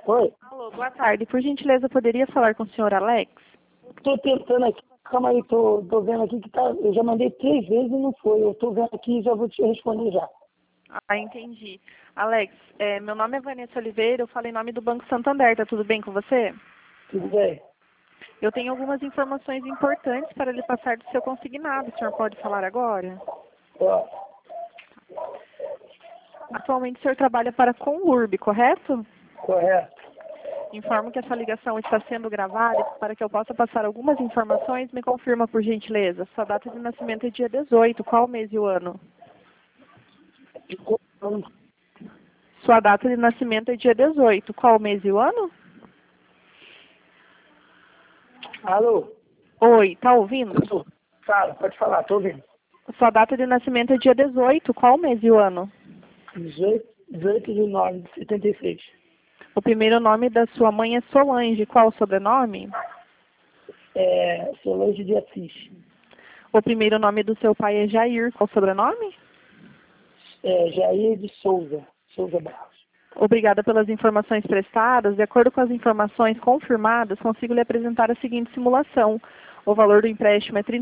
Oi? Alô, boa tarde. Por gentileza, poderia falar com o senhor Alex? Tô tentando aqui. Calma aí, tô vendo aqui que tá. Eu já mandei 3 vezes e não foi. Eu tô vendo aqui e já vou te responder já. Ah, entendi. Alex, meu nome é Vanessa Oliveira, eu falo em nome do Banco Santander. Tá tudo bem com você? Tudo bem? Eu tenho algumas informações importantes para lhe passar do seu consignado. O senhor pode falar agora? Ó, Atualmente o senhor trabalha para a Conlurb, correto? correto. Informo que essa ligação está sendo gravada e para que eu possa passar algumas informações. Me confirma, por gentileza. Sua data de nascimento é dia 18. Qual o mês e o ano? Sua data de nascimento é dia 18. Qual o mês e o ano? Alô? Oi, tá ouvindo? Fala, pode falar, tô ouvindo. Sua data de nascimento é dia 18. Qual o mês e o ano? 18 de 9 de 76. O primeiro nome da sua mãe é Solange. Qual o sobrenome? Solange de Assis. O primeiro nome do seu pai é Jair. Qual o sobrenome? Jair de Souza. Souza Barros. Obrigada pelas informações prestadas. De acordo com as informações confirmadas, consigo lhe apresentar a seguinte simulação. O valor do empréstimo é R$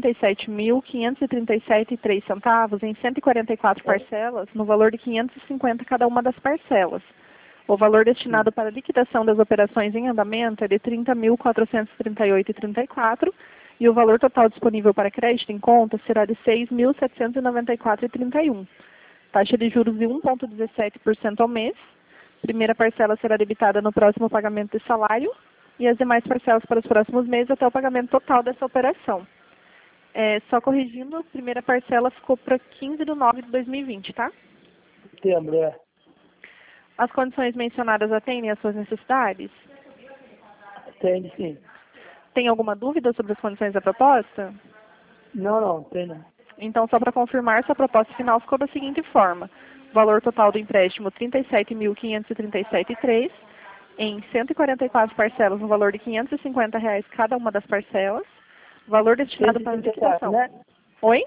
37.537,03 em 144 parcelas, no valor de 550 cada uma das parcelas. O valor destinado para a liquidação das operações em andamento é de R$ 30.438,34 e o valor total disponível para crédito em conta será de R$ 6.794,31. Taxa de juros de 1,17% ao mês. Primeira parcela será debitada no próximo pagamento de salário e as demais parcelas para os próximos meses até o pagamento total dessa operação. Só corrigindo, a primeira parcela ficou para 15 de nove de 2020, tá? Setembro, As condições mencionadas atendem às suas necessidades? Tem sim. Tem alguma dúvida sobre as condições da proposta? Não, tem não. Então, só para confirmar, sua proposta final ficou da seguinte forma. Valor total do empréstimo, R$ 37.537,03, em 144 parcelas, no valor de R$ 550 cada uma das parcelas. Valor destinado para 134, liquidação. né? Oi?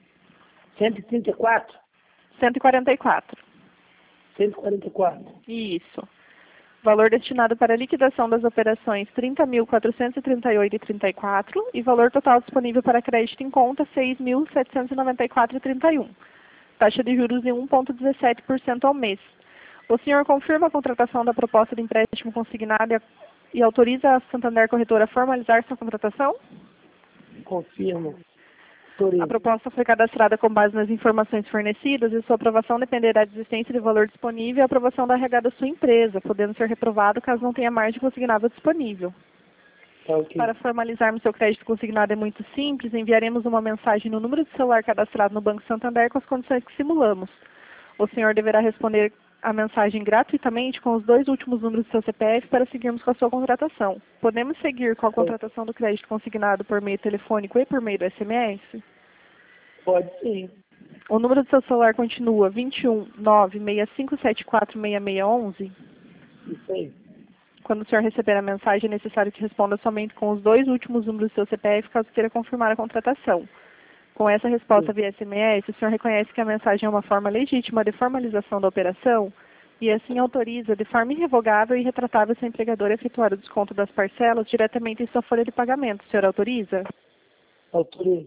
134? 144. 144. Isso. Valor destinado para liquidação das operações, R$ 30.438,34 e valor total disponível para crédito em conta, R$ 6.794,31. Taxa de juros de 1,17% ao mês. O senhor confirma a contratação da proposta de empréstimo consignado e autoriza a Santander Corretora a formalizar sua contratação? Confirmo. A proposta foi cadastrada com base nas informações fornecidas e sua aprovação dependerá da existência de valor disponível e a aprovação da RH da sua empresa, podendo ser reprovado caso não tenha margem consignável disponível. Tá ok. Para formalizarmos seu crédito consignado é muito simples, enviaremos uma mensagem no número de celular cadastrado no Banco Santander com as condições que simulamos. O senhor deverá responder a mensagem gratuitamente com os 2 últimos números do seu CPF para seguirmos com a sua contratação. Podemos seguir com a contratação do crédito consignado por meio telefônico e por meio do SMS? Pode sim. O número do seu celular continua 21 96574 6611? Isso aí. Quando o senhor receber a mensagem, é necessário que responda somente com os 2 últimos números do seu CPF, caso queira confirmar a contratação. Com essa resposta via SMS, o senhor reconhece que a mensagem é uma forma legítima de formalização da operação e assim autoriza de forma irrevogável e retratável seu empregador a efetuar o desconto das parcelas diretamente em sua folha de pagamento. O senhor autoriza? Autorizo.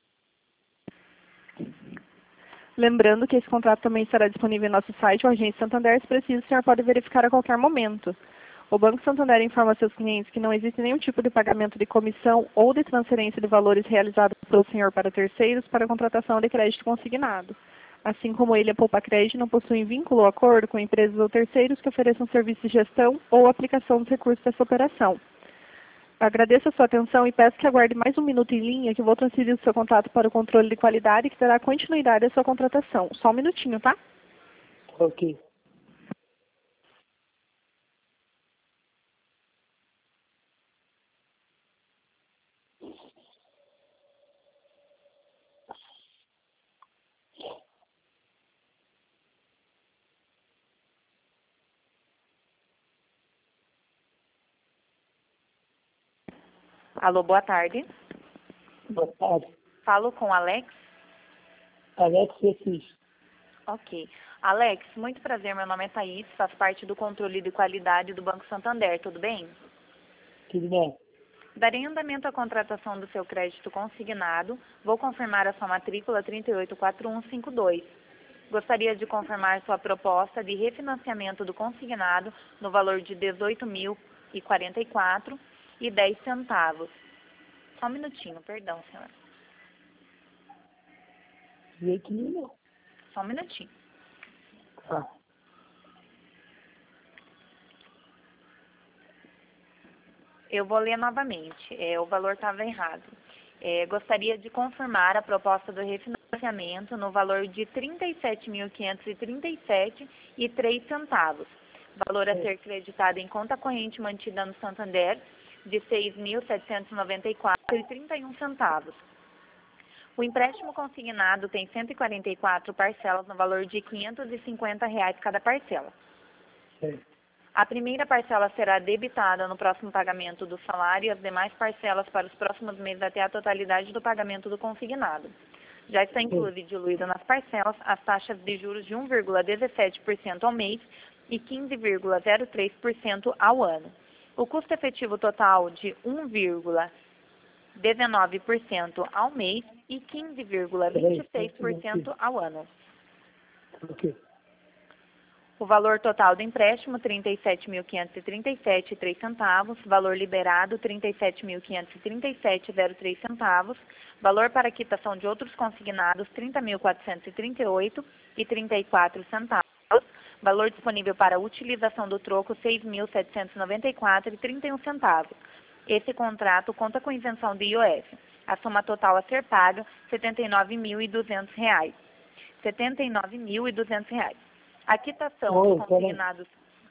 Lembrando que esse contrato também estará disponível em nosso site, o Agente Santander. Se preciso, o senhor pode verificar a qualquer momento. O Banco Santander informa seus clientes que não existe nenhum tipo de pagamento de comissão ou de transferência de valores realizado pelo senhor para terceiros para a contratação de crédito consignado. Assim como ele, a Poupa Crédito não possui vínculo ou acordo com empresas ou terceiros que ofereçam serviços de gestão ou aplicação dos recursos dessa operação. Agradeço a sua atenção e peço que aguarde mais um minuto em linha, que vou transferir o seu contato para o controle de qualidade que dará continuidade à sua contratação. Só um minutinho, tá? Ok. Alô, boa tarde. Boa tarde. Falo com Alex? Alex Assis. Ok. Alex, muito prazer, meu nome é Thaís, faço parte do controle de qualidade do Banco Santander, tudo bem? Tudo bem? Darei andamento à contratação do seu crédito consignado, vou confirmar a sua matrícula 384152. Gostaria de confirmar sua proposta de refinanciamento do consignado no valor de R$ 18.044,10. Só um minutinho, perdão, senhor. E aqui não. Só um minutinho. Tá. Eu vou ler novamente, o valor estava errado. Gostaria de confirmar a proposta do refinanciamento no valor de R$ 37.537,03. Valor a ser creditado em conta corrente mantida no Santander de R$ 6.794,31. O empréstimo consignado tem 144 parcelas no valor de R$ 550 cada parcela. Sim. A primeira parcela será debitada no próximo pagamento do salário e as demais parcelas para os próximos meses até a totalidade do pagamento do consignado. Já está incluído e diluído nas parcelas as taxas de juros de 1,17% ao mês e 15,03% ao ano. O custo efetivo total de 1,19% ao mês e 15,26% ao ano. Ok. O valor total do empréstimo, R$ 37.537,03. Valor liberado, R$ 37.537,03. Valor para quitação de outros consignados, R$ 30.438,34. Valor disponível para utilização do troco, R$ 6.794,31. Esse contrato conta com isenção de IOF. A soma total a ser paga, R$ 79.200. R$ 79.200. A quitação dos consignados...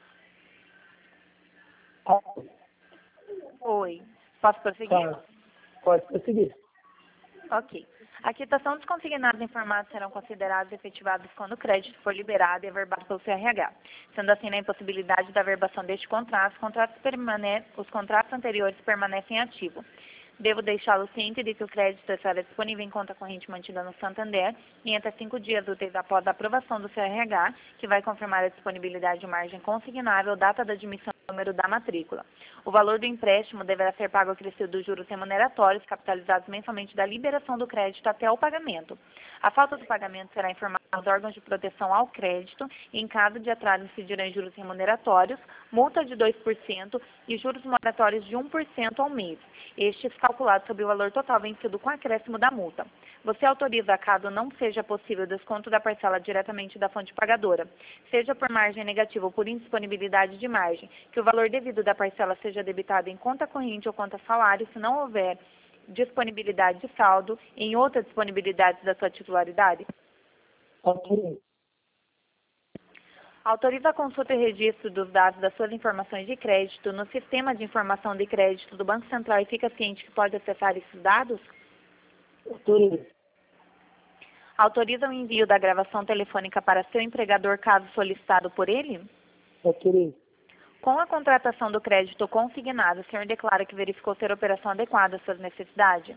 Oi, posso prosseguir? Tá. Pode prosseguir. Ok. A quitação dos consignados informados serão considerados efetivados quando o crédito for liberado e averbado pelo CRH. Sendo assim, na impossibilidade da averbação deste contrato, os contratos anteriores permanecem ativos. Devo deixá-lo ciente de que o crédito estará disponível em conta corrente mantida no Santander em até 5 dias úteis após a aprovação do CRH, que vai confirmar a disponibilidade de margem consignável, data da admissão e número da matrícula. O valor do empréstimo deverá ser pago acrescido dos juros remuneratórios, capitalizados mensalmente da liberação do crédito até o pagamento. A falta do pagamento será informada aos órgãos de proteção ao crédito e, em caso de atraso, incidirão em juros remuneratórios, multa de 2% e juros moratórios de 1% ao mês. Estes calculados sobre o valor total vencido com acréscimo da multa. Você autoriza, caso não seja possível o desconto da parcela diretamente da fonte pagadora, seja por margem negativa ou por indisponibilidade de margem, que o valor devido da parcela seja debitado em conta corrente ou conta salário, se não houver disponibilidade de saldo em outra disponibilidade da sua titularidade? Ok. Autoriza a consulta e registro dos dados das suas informações de crédito no sistema de informação de crédito do Banco Central e fica ciente que pode acessar esses dados? Autoriza. Autoriza o envio da gravação telefônica para seu empregador caso solicitado por ele? Autoriza. Com a contratação do crédito consignado, o senhor declara que verificou ser a operação adequada às suas necessidades?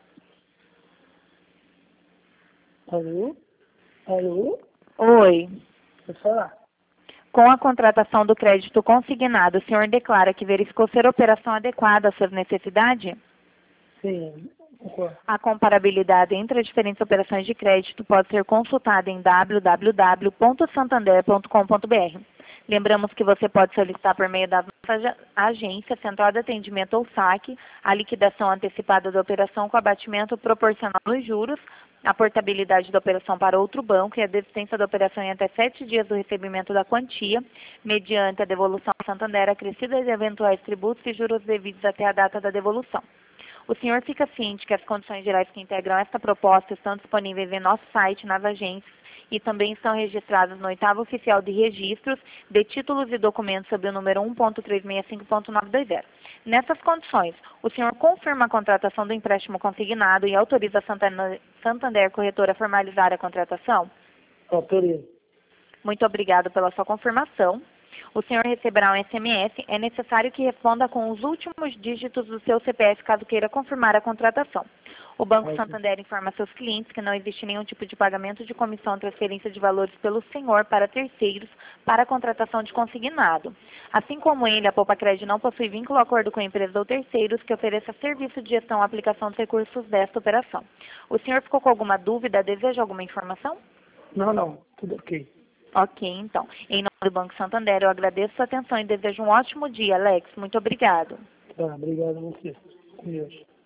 Alô? Alô? Oi. Pode falar. Com a contratação do crédito consignado, o senhor declara que verificou ser a operação adequada às suas necessidades? Sim. Concordo. A comparabilidade entre as diferentes operações de crédito pode ser consultada em www.santander.com.br. Lembramos que você pode solicitar por meio da nossa agência, central de atendimento ou saque, a liquidação antecipada da operação com abatimento proporcional nos juros, a portabilidade da operação para outro banco e a desistência da operação em até 7 dias do recebimento da quantia, mediante a devolução ao Santander acrescida de eventuais tributos e juros devidos até a data da devolução. O senhor fica ciente que as condições gerais que integram esta proposta estão disponíveis em nosso site, nas agências, e também estão registradas no 8º Oficial de Registros de Títulos e Documentos sob o número 1.365.920. Nessas condições, o senhor confirma a contratação do empréstimo consignado e autoriza a Santander Corretora a formalizar a contratação? Autoriza. Muito obrigado pela sua confirmação. O senhor receberá um SMS. É necessário que responda com os últimos dígitos do seu CPF caso queira confirmar a contratação. O Banco Ok. Santander informa a seus clientes que não existe nenhum tipo de pagamento de comissão ou transferência de valores pelo senhor para terceiros para a contratação de consignado. Assim como ele, a Poupa Crédito não possui vínculo ou acordo com empresas ou terceiros que ofereça serviço de gestão ou aplicação dos recursos desta operação. O senhor ficou com alguma dúvida? Deseja alguma informação? Não, tudo ok. Ok, então. Em nome do Banco Santander, eu agradeço sua atenção e desejo um ótimo dia, Alex. Muito obrigado. Tá, obrigado a você. Com Deus.